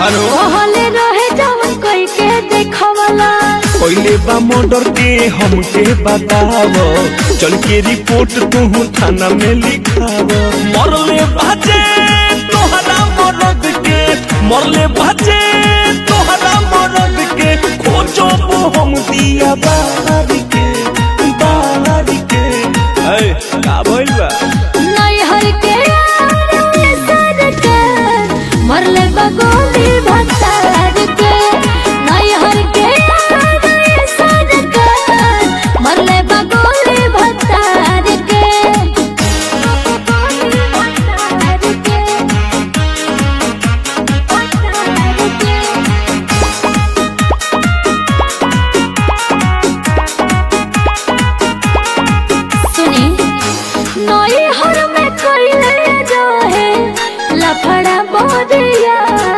hello कहले रहे जवन कोई के देखवला पहले बा मर्डर के हमके बताव चल के रिपोर्ट तू थाना में लिखाव मरले बाजे तोहरा मरद के मरले बाजे तोहरा मरद के खोजो हम दिया बाहर के का भइल बा नहीं हर के सर के मरले बगोली भतार के नहीं हर के सर के मरले बगोली भतार के सुनी नई हर में कोइले जो है लफड़ा बोरिया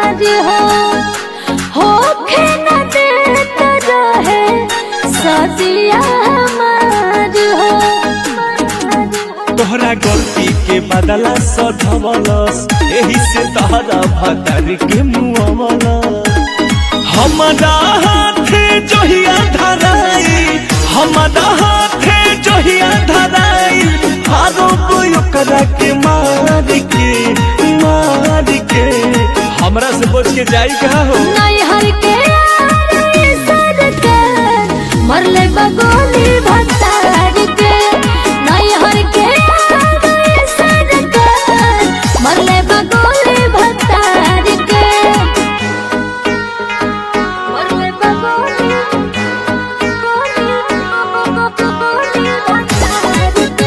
हो खेना देता जो है सदिया हमार हो तोहरा गलती के बदला सधवलस एही से तहरा भतार के मुआवलस हमारा हाथे जहिया धराई हमारा हाथे जहिया धराई हारो ओकरा के मार के हमरा से बच के जाई का हो नहीं हर के सर के मरले बगोली भतार के नहीं हर के सर के मरले बगोली भतार के मरले बगोली भतार के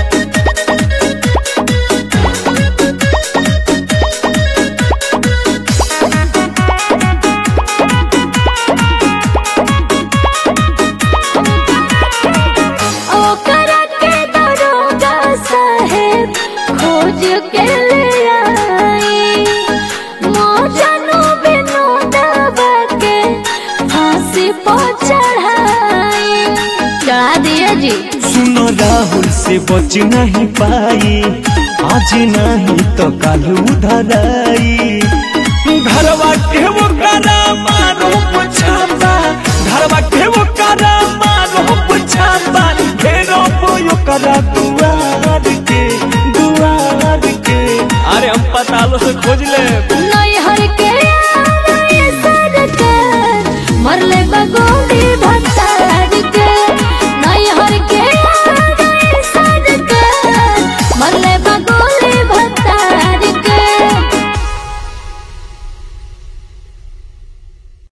ओकरा के दरोगा साहेब खोज के ले आई मौजनू बिनु दबा के फांसी पर चढ़ाई चढ़ा दिए जी सुनो राहुल से बच नहीं पाई आज नहीं तो कल उधराई घरवा के वो करा मारो पुछाता घरवा के वो करा मारो पुछाता फेरो यो करा